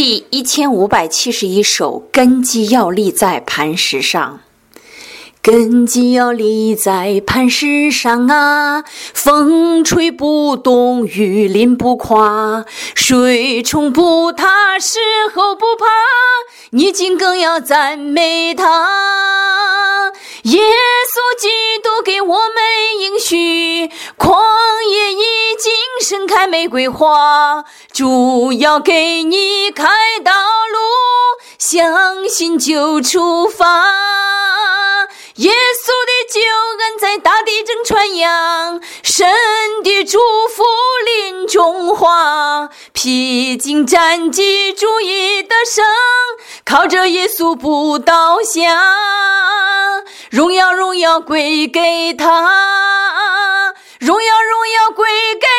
第1571首，根基要立在磐石上。根基要立在磐石上啊，风吹不动，雨淋不垮，水冲不塌，石头不怕，你今更要赞美他。耶稣基督给我们应许，旷野已经盛开玫瑰花，主要给你开道路，相信就出发。耶稣的救恩在大地正传扬，神的祝福临中华，披荆斩棘主义的胜，靠着耶稣不倒下，荣耀荣耀归给他，荣耀荣耀归给